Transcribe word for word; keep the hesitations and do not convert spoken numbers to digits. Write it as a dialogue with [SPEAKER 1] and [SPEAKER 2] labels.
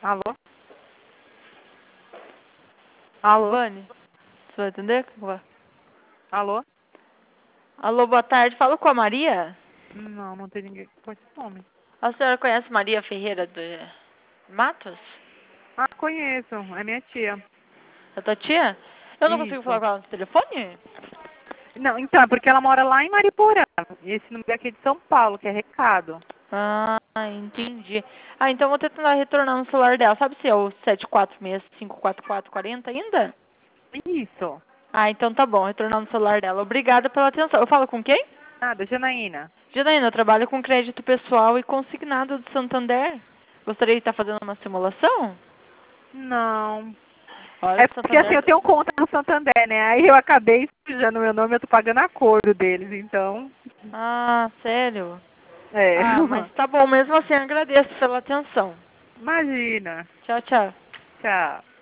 [SPEAKER 1] Alô? Alô?
[SPEAKER 2] Vani, você vai atender? Vai.
[SPEAKER 1] Alô?
[SPEAKER 2] Alô, boa tarde. Falo com a Maria?
[SPEAKER 1] Não, não tem ninguém com esse nome.
[SPEAKER 2] A senhora conhece Maria Ferreira de Matos?
[SPEAKER 1] Ah, conheço. É minha tia.
[SPEAKER 2] A tua tia? Eu não consigo falar
[SPEAKER 1] Isso.
[SPEAKER 2] com ela no telefone?
[SPEAKER 1] Não, então, é porque ela mora lá em Mariporã. E esse número aqui é de São Paulo, que é recado.
[SPEAKER 2] Ah, entendi. Ah, então vou tentar retornar no celular dela. Sabe se é o sete quatro seis cinco quatro quatro quatro zero ainda?
[SPEAKER 1] Isso.
[SPEAKER 2] Ah, então tá bom. Retornar no celular dela. Obrigada pela atenção. Eu falo com quem?
[SPEAKER 1] Nada, Janaína.
[SPEAKER 2] Janaína, eu trabalho com crédito pessoal e consignado do Santander. Gostaria de estar fazendo uma simulação?
[SPEAKER 1] Não.
[SPEAKER 2] Olha,
[SPEAKER 1] É
[SPEAKER 2] o
[SPEAKER 1] porque assim,
[SPEAKER 2] Santander...
[SPEAKER 1] eu tenho conta no Santander, né? Aí eu acabei sujando meu nome, eu tô pagando a coro deles, então.
[SPEAKER 2] Ah, sério?
[SPEAKER 1] É.
[SPEAKER 2] Ah, mas tá bom. Mesmo assim, agradeço pela atenção.
[SPEAKER 1] Imagina.
[SPEAKER 2] Tchau, tchau.
[SPEAKER 1] Tchau.